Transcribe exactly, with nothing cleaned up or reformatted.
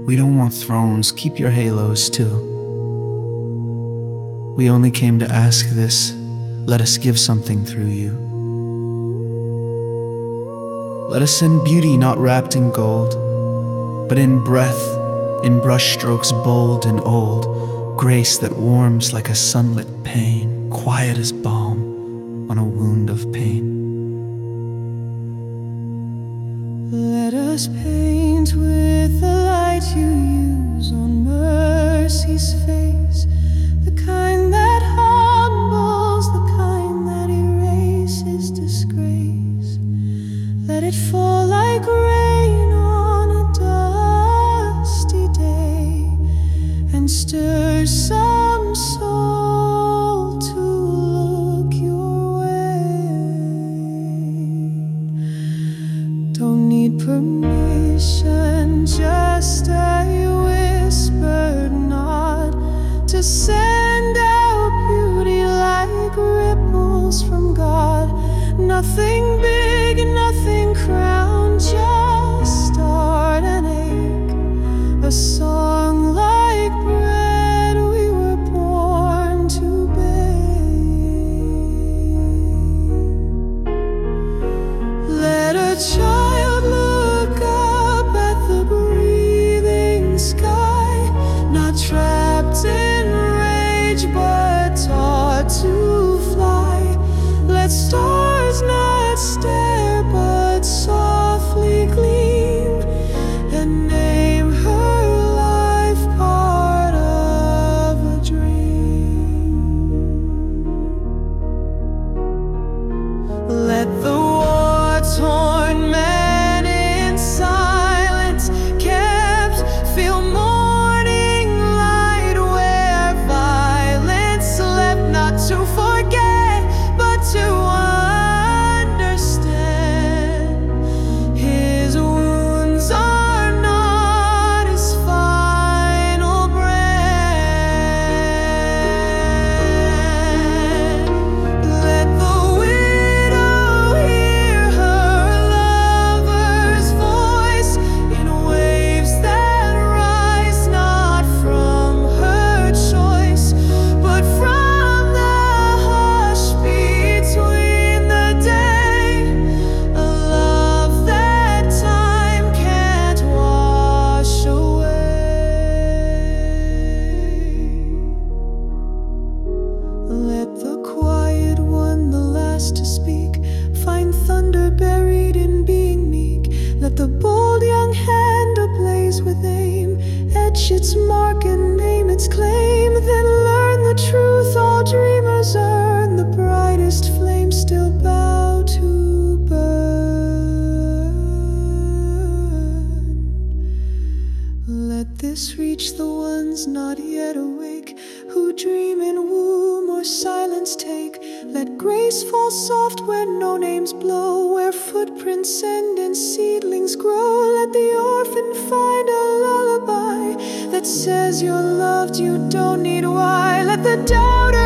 We don't want thrones, keep your halos too. We only came to ask this, let us give something through you. Let us send beauty not wrapped in gold, but in breath, in brush strokes bold and old, grace that warms like a sunlit pane, quiet as balm on a wound of pain. Let us paint with the light you use on mercy's face, the kind that humbles, the kind that erases disgrace. Let it fall like rain on a dusty day and stir some soul to look your way. Don't need permission, just a whispered nod to send out beauty like ripples from God. Nothing big, nothing crowned, just start and ache. A song like bread we were born to bake. Let a child look up at the breathing sky, not trapped in rage but taught to fly. Let stars not stare but softly gleam, and name her life part of a dream. Let the war-torn man in silence kept feel morning light where violence slept, not to forget but to understand. His wounds are not his final brand. Let the widow hear her lover's voice in waves that rise not from her choice, but from the hush between the day. A love that time can't wash away. Let the quiet one, the last to speak, find thunder buried in being meek. Let the bold young hand ablaze with aim etch its mark and name its claim. Then learn the truth all dreamers earn, the brightest flame still bow to burn. Let this reach the ones not yet awake, who dream in womb or silence take. Let grace fall soft where no names blow, where footprints end and seedlings grow. Let the orphan find a lullaby that says you're loved, you don't need why. Let the doubter